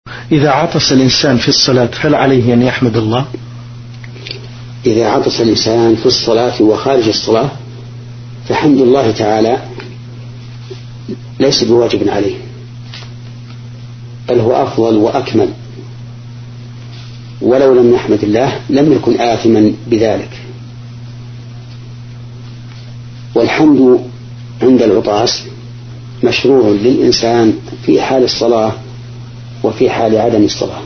إذا عطس الإنسان في الصلاة هل عليه أن يحمد الله؟ إذا عطس الإنسان في الصلاة وخارج الصلاة فحمد الله تعالى ليس بواجب عليه، بل هو أفضل وأكمل، ولو لم يحمد الله لم يكن آثما بذلك. والحمد عند العطاس مشروع للإنسان في حال الصلاة وفي حال عدم الصلاة،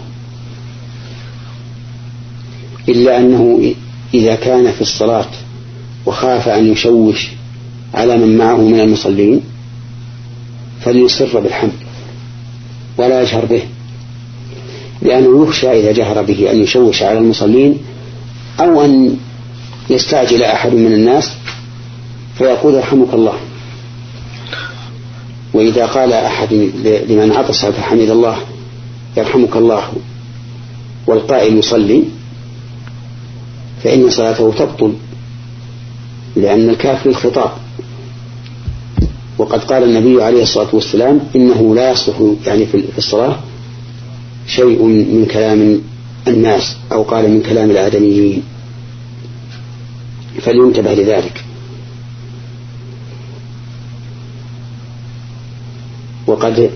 إلا أنه إذا كان في الصلاة وخاف أن يشوش على من معه من المصلين فليسر بالحمد ولا يجهر به، لأنه يخشى إذا جهر به أن يشوش على المصلين أو أن يستعجل أحد من الناس فيقول يرحمك الله. وإذا قال أحد لمن عطس فحمد الله يرحمك الله والقائل يصلي فإن صلاته تبطل، لأن الكاف للخطاب، وقد قال النبي عليه الصلاة والسلام إنه لا يصلح يعني في الصلاة شيء من كلام الناس، أو قال من كلام الآدميين، فلينتبه لذلك. وقد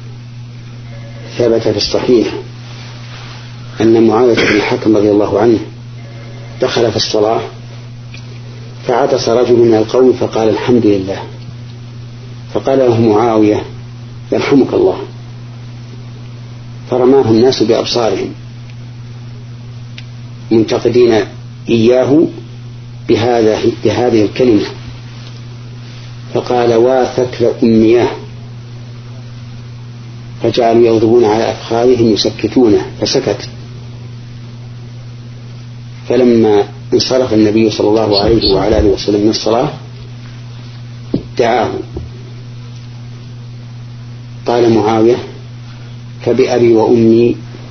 ثبت في الصحيح أن معاوية بن الحكم رضي الله عنه دخل في الصلاة فعطس رجل من القوم فقال الحمد لله، فقال له معاوية يرحمك الله، فرماه الناس بأبصارهم منتقدين إياه بهذه الكلمة، فقال واثكل أمياه، فجعلوا يغضبون على أفخاذهم يسكتونه فسكت. فلما انصرف النبي صلى الله عليه وعلى آله وسلم من الصلاة دعاه، قال معاوية فبأبي وأمي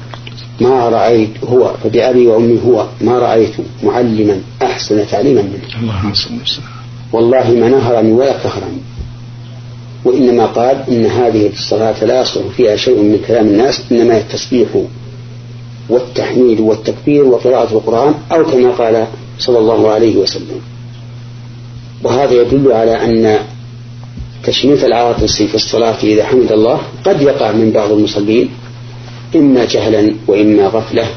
هو ما رأيت معلما أحسن تعليما منه، والله ما نهرني ولا كهرني، وإنما قال إن هذه الصلاة لا يصلح فيها شيء من كلام الناس، إنما التسبيح والتحميد والتكبير وقراءة القرآن، أو كما قال صلى الله عليه وسلم. وهذا يدل على أن تشميت العاطس في الصلاة إذا حمد الله قد يقع من بعض المصلين إما جهلا وإما غفلة،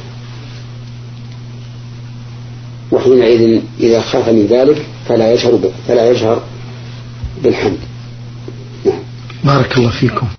وحينئذ إذا خاف من ذلك فلا يجهر بالحمد. بارك الله فيكم.